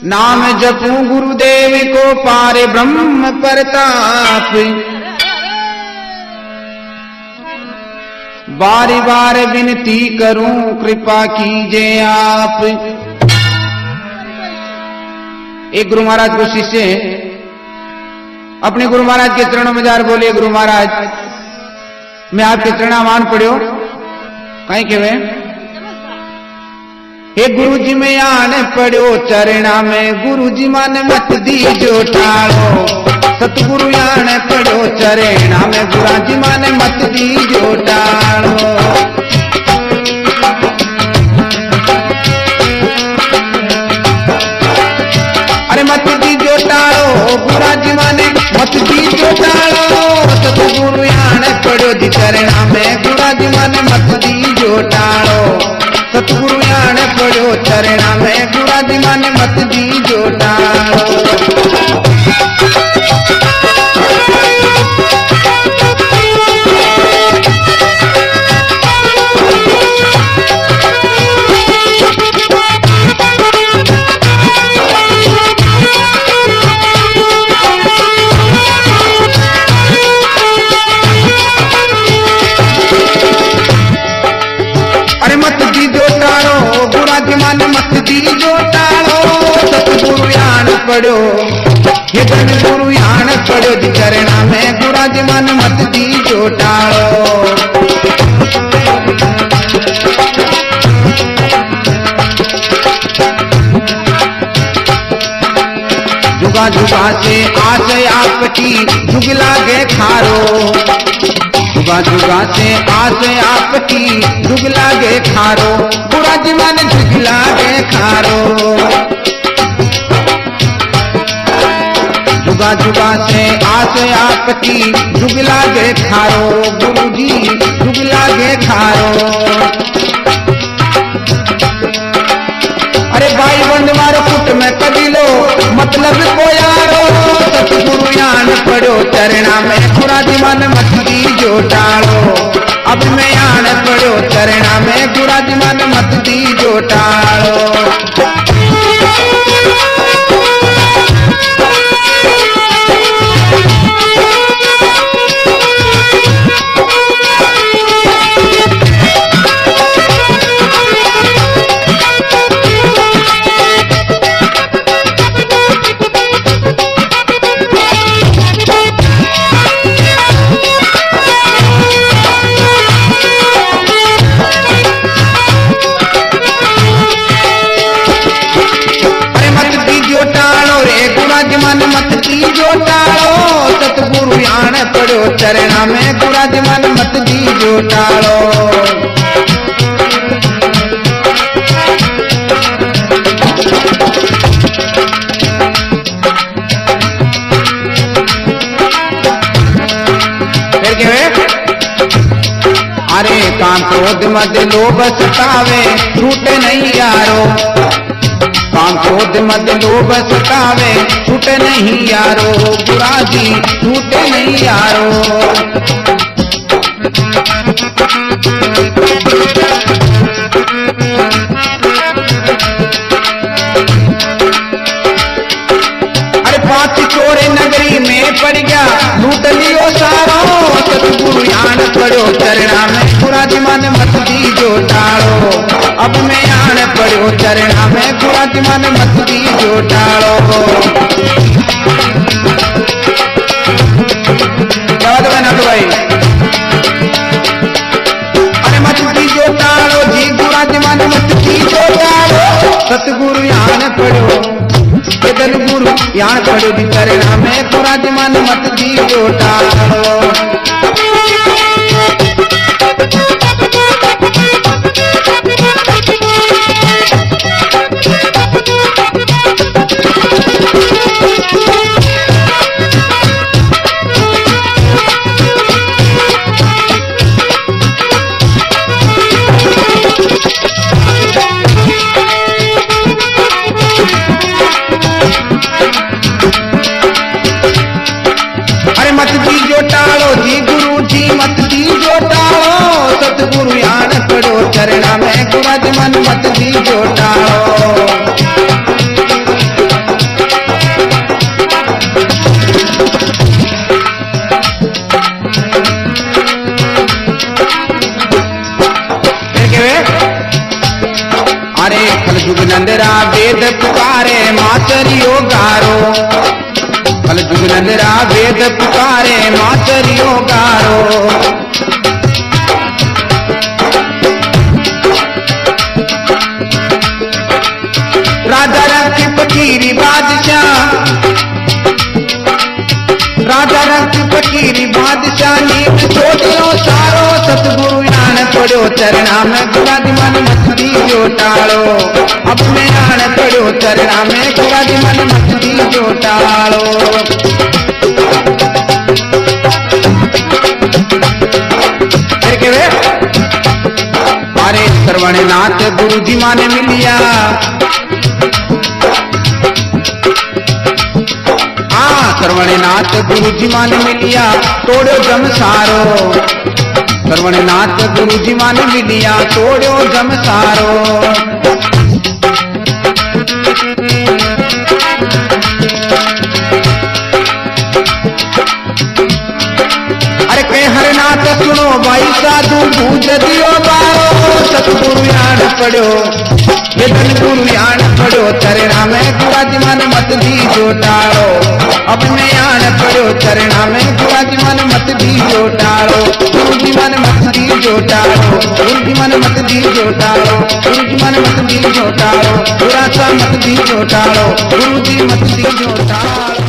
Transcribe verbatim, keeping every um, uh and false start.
नाम जपूं गुरुदेव को पारे ब्रह्म प्रताप, बारी बार विनती करूं कृपा कीजिए आप। एक गुरु महाराज को शिष्य अपने गुरु महाराज के चरणों में जार बोले, गुरु महाराज मैं आपके चरणामान पढ़ियो कहीं के वे हे गुरु जी में आने पड़ो चरणा में, गुरु जी मान मत दीजो टालो। सतगुरु आने पड़ो चरणा में, गुरु जी मान मत दीजो टालो। अरे मत दीजो टालो, गुरु जी माने मत दीजो टालो। सतगुरु आने पड़ो जी चरणा में, गुरु जी माने मत दीजो टालो। सतगुरु आने पड़ो चरणा में, गुरु जी माने मत दीजो टालो। अरे मत दीजो टालो, गुरु जी माने मत दीजो टालो। सतगुरु आन पड़ो, ये धन गुरु आन पड़ो जी चरणा में, गुरु जी माने मत दीजो टालो। जुगा जुगा से आस आपकी जुगला गे खारो। जुगा जुगा से आस आपकी जुगला गे खारो, गुरु जी मन जुगला गे खारो। जुगा जुगा से आस आपकी जुगला गे खारो, गुरु जी जुगला गे खारो। अरे भाई बंद मारो फुट में कबीलो मतलब को यारो। सतगुरु आन पड़ो चरणा में, गुरु जी मन मत दीजो टालो। अब मैं आन पड़ो चरणा में, गुरु जी मन मत दीजो टालो। मत दीजो टालो। सतगुरु आन पड़ो चरणा में, गुरु जी मन मत दीजो टालो। फिर क्या है? अरे काम क्रोध मत लोभ सतावे, छूटे नहीं यारो। काम क्रोध मत लोभ सतावे, छूटे नहीं यारो। गुरु जी छूटे नहीं यारो। अरे पांच चोरे नगरी में पड़ गया, लूट लियो सारो। सतगुरु आन पड़ो चरणा में, गुरु जी मन मत दीजो टालो। अब मैं आन पड़ो चरणा में, गुरु जी मन मत दीजो टालो। जवाब दो ना तो भाई। अरे मत दीजो टालो जी, गुरु जी मन मत दीजो टालो। सतगुरु आन पड़ो, इधर गुरु आन पड़ो जी चरणा में, गुरु जी मन मत दीजो टालो। अरे मत दीजो टालो जी, गुरु जी मत दीजो टालो। सतगुरु आन पड़ो चरणा में, गुरु जी मन मत दीजो टालो। अरे खल जुग नंदरा वेद पुकारे माचरियो गारो, खल जुग नंदरा वेद पुकारे माचरियो गारो। राजा रख फकीरी बादशाह, राजा रख फकीरी बादशाह नीत सोचो सारो, सतगुरु आन पड़ो चरणा में गुरा दी मन मत दीजो टालो, अब मैं आन पड़ो चरणा में गुरा दी मन मत दीजो टालो। फिर के वे अरे श्रवणनाथ गुरु जी माने मिलिया, श्रवणनाथ गुरु जी माने मिलिया तोड़ो जम सारो, श्रवणनाथ गुरु जी माने मिलिया तोड़ो जम सारो। अरे कह हरनाथ सुनो भाई साधु बूझ दियो बारो, सतगुरु यान पड़ो ये धन गुरु यान पड़ो चरणा में गुरा जी मन मत दीजो टालो, अब मैं यान पड़ो चरणा में गुरा जी मन मत दीजो टालो, गुरु जी मन मत दीजो टालो, गुरु जी मन मत दीजो टालो, गुरु जी मन मत दीजो टालो, गुरा सा मत दीजो टालो, गुरु जी मत दीजो टालो।